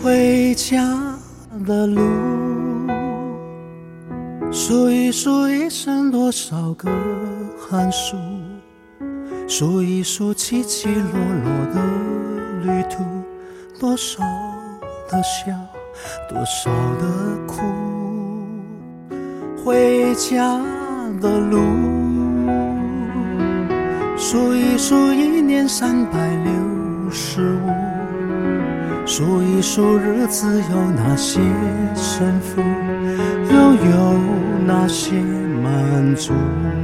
回家的路，数一数一生多少个寒暑，数一数起起落落的旅途，多少的笑，多少的哭。回家的路，数一数一年365，数一数日子有哪些胜负，又有哪些满足。